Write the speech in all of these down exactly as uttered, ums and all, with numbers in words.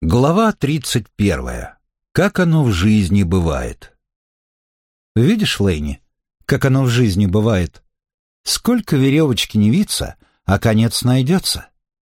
Глава тридцать первая. Как оно в жизни бывает. Видишь, Лэйни, как оно в жизни бывает? Сколько веревочки не виться, а конец найдется.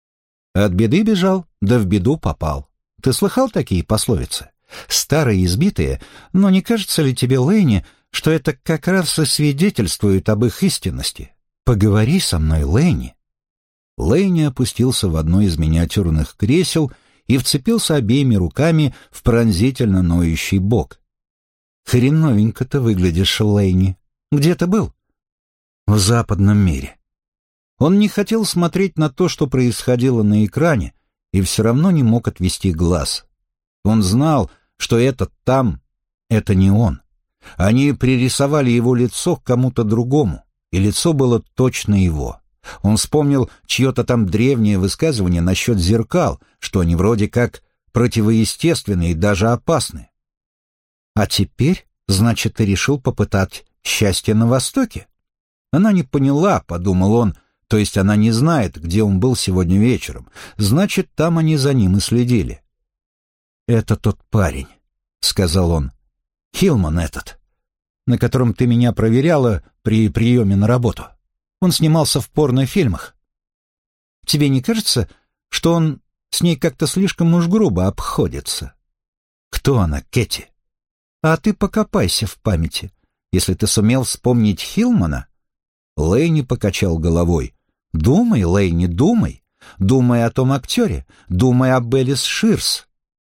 От беды бежал, да в беду попал. Ты слыхал такие пословицы? Старые, избитые, но не кажется ли тебе, Лэйни, что это как раз и свидетельствует об их истинности? Поговори со мной, Лэйни. Лэйни опустился в одно из миниатюрных кресел и вцепился обеими руками в пронзительно ноющий бок. «Хреновенько ты выглядишь, Лэйни. Где ты был?» «В западном мире». Он не хотел смотреть на то, что происходило на экране, и все равно не мог отвести глаз. Он знал, что этот там — это не он. Они пририсовали его лицо к кому-то другому, и лицо было точно его. Он вспомнил чье-то там древнее высказывание насчет зеркал, что они вроде как противоестественные и даже опасны. «А теперь, значит, ты решил попытать счастье на Востоке?» Она не поняла, подумал он, то есть она не знает, где он был сегодня вечером. Значит, там они за ним и следили. «Это тот парень», — сказал он. «Хилман этот, на котором ты меня проверяла при приеме на работу. Он снимался в порнофильмах. Тебе не кажется, что он с ней как-то слишком уж грубо обходится?» «Кто она, Кэти?» «А ты покопайся в памяти. Если ты сумел вспомнить Хилмана...» Лэйни покачал головой. «Думай, Лэйни, думай. Думай о том актере. Думай об Элис Ширс».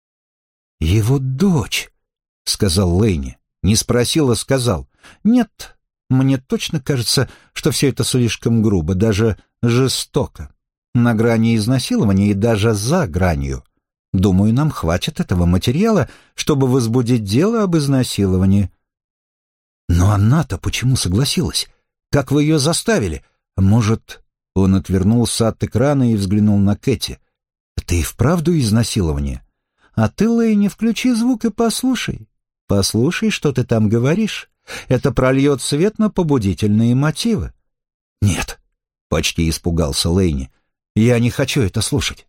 «Его дочь», — сказал Лэйни. Не спросил, а сказал. «Нет, мне точно кажется, что все это слишком грубо, даже жестоко. На грани изнасилования и даже за гранью. Думаю, нам хватит этого материала, чтобы возбудить дело об изнасиловании». «Но она-то почему согласилась? Как вы ее заставили? Может...» Он отвернулся от экрана и взглянул на Кэти. «Это и вправду изнасилование? А ты, Лэйни, включи звук и послушай. Послушай, что ты там говоришь. Это прольет свет на побудительные мотивы». «Нет», — почти испугался Лэйни, — «я не хочу это слушать».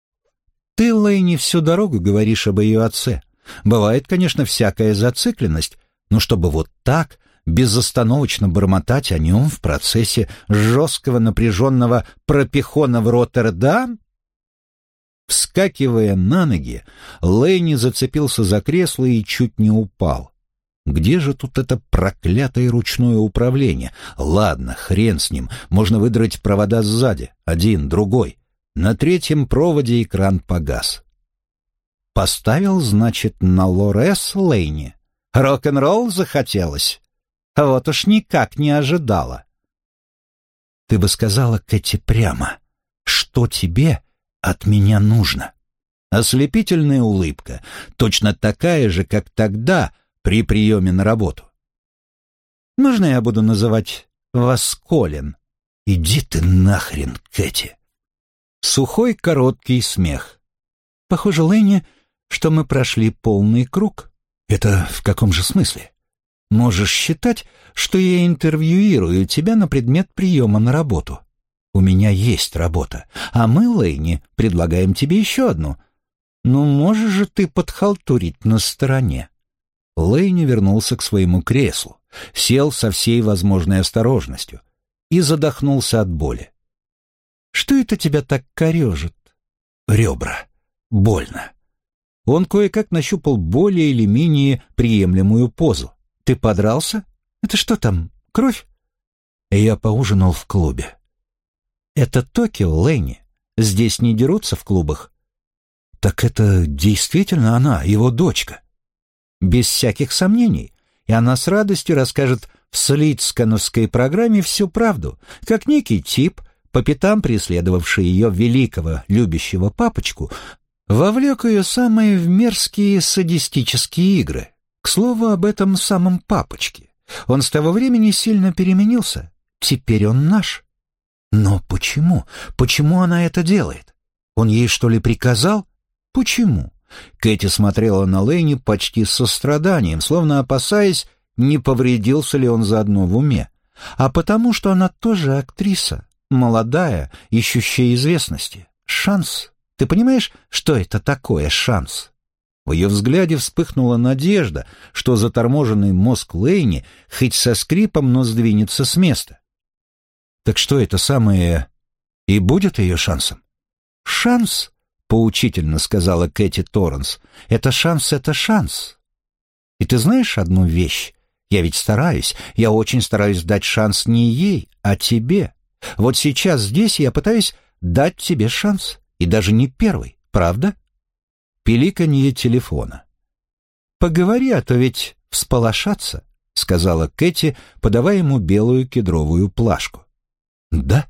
«Ты, Лэйни, всю дорогу говоришь об ее отце. Бывает, конечно, всякая зацикленность, но чтобы вот так безостановочно бормотать о нем в процессе жесткого напряженного пропихона в Роттердам?» Вскакивая на ноги, Лэйни зацепился за кресло и чуть не упал. Где же тут это проклятое ручное управление? Ладно, хрен с ним, можно выдрать провода сзади, один, другой. На третьем проводе экран погас. Поставил, значит, на Лорес, Лэйни. Рок-н-ролл захотелось. А вот уж никак не ожидала. «Ты бы сказала, Кэти, прямо, что тебе от меня нужно?» Ослепительная улыбка, точно такая же, как тогда при приеме на работу. «Можно я буду называть вас Колин?» «Иди ты нахрен, Кэти!» Сухой короткий смех. «Похоже, Лэйни, что мы прошли полный круг». «Это в каком же смысле?» «Можешь считать, что я интервьюирую тебя на предмет приема на работу. У меня есть работа, а мы, Лэйни, предлагаем тебе еще одну. Ну, можешь же ты подхалтурить на стороне». Лэйни вернулся к своему креслу, сел со всей возможной осторожностью и задохнулся от боли. «Что это тебя так корежит?» «Ребра. Больно». Он кое-как нащупал более или менее приемлемую позу. «Ты подрался? Это что там, кровь?» «Я поужинал в клубе». «Это Токио, Лэйни. Здесь не дерутся в клубах». «Так это действительно она, его дочка?» «Без всяких сомнений. И она с радостью расскажет в слитскановской программе всю правду, как некий тип, по пятам преследовавший ее великого, любящего папочку, вовлек ее самые в мерзкие садистические игры. К слову об этом самом папочке. Он с того времени сильно переменился. Теперь он наш». «Но почему? Почему она это делает? Он ей, что ли, приказал? Почему?» Кэти смотрела на Лэйни почти с состраданием, словно опасаясь, не повредился ли он заодно в уме. «А потому, что она тоже актриса, молодая, ищущая известности. Шанс, Ты понимаешь, что это такое шанс?» В ее взгляде вспыхнула надежда, что заторможенный мозг Лэйни хоть со скрипом, но сдвинется с места. «Так что это самое и будет ее шансом?» «Шанс?» — поучительно сказала Кэти Торренс. «Это шанс, это шанс. И ты знаешь одну вещь? Я ведь стараюсь, я очень стараюсь дать шанс не ей, а тебе. Вот сейчас здесь я пытаюсь дать тебе шанс, и даже не первый, правда?» Пиликанье телефона. «Поговори, а то ведь всполошатся», — сказала Кэти, подавая ему белую кедровую плашку. «Да?»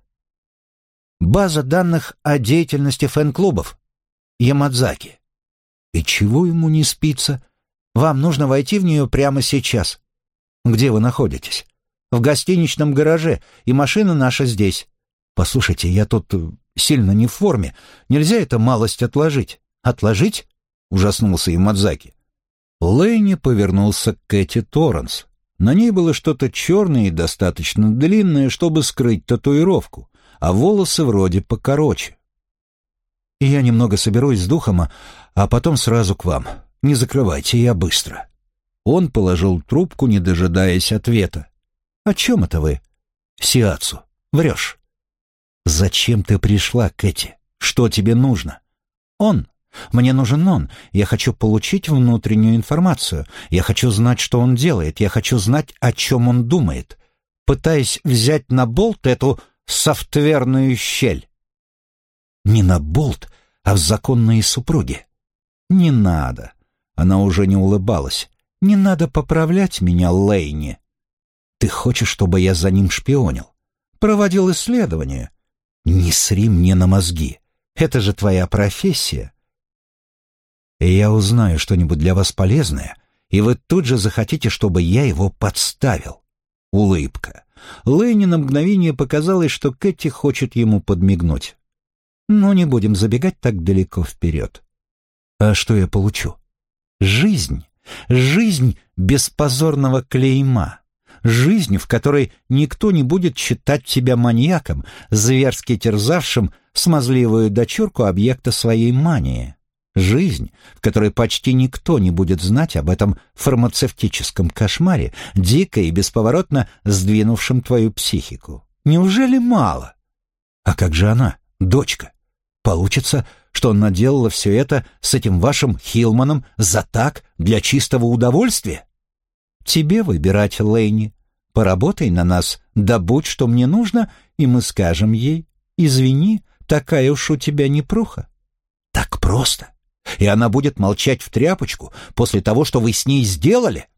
«База данных о деятельности фэн-клубов. Ямадзаки». «И чего ему не спится? Вам нужно войти в нее прямо сейчас». «Где вы находитесь?» «В гостиничном гараже, и машина наша здесь». «Послушайте, я тут сильно не в форме. Нельзя это малость отложить». «Отложить?» — ужаснулся Ямадзаки. Лэйни повернулся к Кэти Торренс. На ней было что-то черное и достаточно длинное, чтобы скрыть татуировку, а волосы вроде покороче. «И я немного соберусь с духом, а, а потом сразу к вам. Не закрывайте, я быстро». Он положил трубку, не дожидаясь ответа. «О чем это вы?» «Сиацу. Врешь». «Зачем ты пришла, Кэти? Что тебе нужно?» «Он. Мне нужен он. Я хочу получить внутреннюю информацию. Я хочу знать, что он делает. Я хочу знать, о чем он думает. Пытаясь взять на болт эту софтверную щель». «Не на болт, а в законные супруги». «Не надо». Она уже не улыбалась. «Не надо поправлять меня, Лэйни. Ты хочешь, чтобы я за ним шпионил? Проводил исследования? Не сри мне на мозги. Это же твоя профессия. И я узнаю что-нибудь для вас полезное, и вы тут же захотите, чтобы я его подставил». Улыбка. Лэйни на мгновение показалось, что Кэти хочет ему подмигнуть. «Но не будем забегать так далеко вперед. А что я получу? Жизнь. Жизнь без позорного клейма. Жизнь, в которой никто не будет считать тебя маньяком, зверски терзавшим смазливую дочурку объекта своей мании. Жизнь, в которой почти никто не будет знать об этом фармацевтическом кошмаре, дико и бесповоротно сдвинувшем твою психику. Неужели мало? А как же она, дочка? Получится, что он наделала все это с этим вашим Хилманом за так, для чистого удовольствия? Тебе выбирать, Лэйни. Поработай на нас, добудь, что мне нужно, и мы скажем ей: извини, такая уж у тебя непруха. Так просто. И она будет молчать в тряпочку после того, что вы с ней сделали?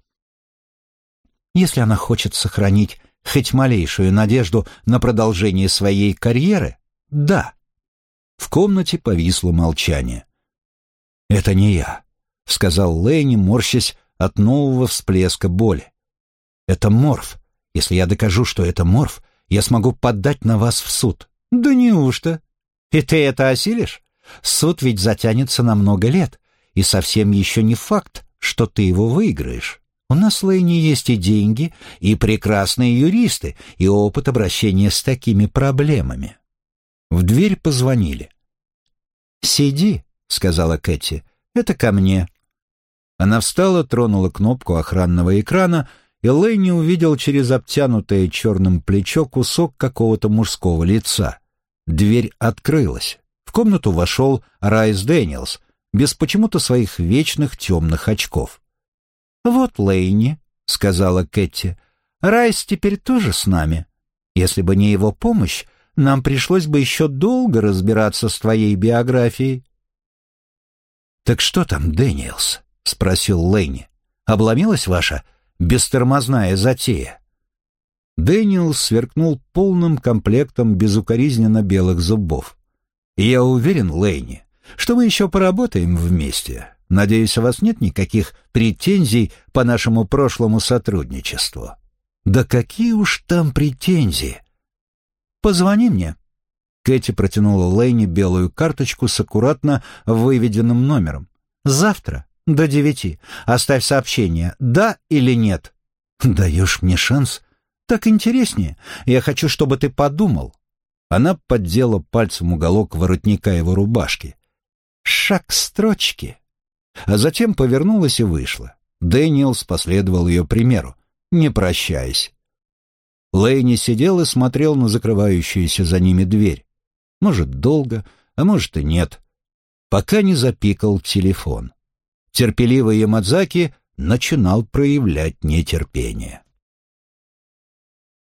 Если она хочет сохранить хоть малейшую надежду на продолжение своей карьеры, да. В комнате повисло молчание. «Это не я», — сказал Лэйни, морщась от нового всплеска боли. «Это Морф. Если я докажу, что это Морф, я смогу подать на вас в суд». «Да неужто? И ты это осилишь? Суд ведь затянется на много лет, и совсем еще не факт, что ты его выиграешь. У нас, Лэйни, есть и деньги, и прекрасные юристы, и опыт обращения с такими проблемами». В дверь позвонили. «Сиди», — сказала Кэти, — «это ко мне». Она встала, тронула кнопку охранного экрана, и Лэйни увидел через обтянутое черным плечо кусок какого-то мужского лица. Дверь открылась. В комнату вошел Райс Дэниелс, без почему-то своих вечных темных очков. «Вот Лэйни», — сказала Кэти, — «Райс теперь тоже с нами. Если бы не его помощь, нам пришлось бы еще долго разбираться с твоей биографией». «Так что там, Дэниелс?» — спросил Лэйни. «Обломилась ваша бестормозная затея?» Дэниелс сверкнул полным комплектом безукоризненно белых зубов. «Я уверен, Лэйни, что мы еще поработаем вместе. Надеюсь, у вас нет никаких претензий по нашему прошлому сотрудничеству». «Да какие уж там претензии!» «Позвони мне». Кэти протянула Лэйни белую карточку с аккуратно выведенным номером. «Завтра до девяти. Оставь сообщение, да или нет». «Даешь мне шанс? Так интереснее. Я хочу, чтобы ты подумал». Она поддела пальцем уголок воротника его рубашки. шаг к строчке. А затем повернулась и вышла. Дэниелс последовал ее примеру, не прощаясь. Лэйни сидел и смотрел на закрывающуюся за ними дверь. Может, долго, а может и нет. Пока не запикал телефон. Терпеливый Ямадзаки начинал проявлять нетерпение.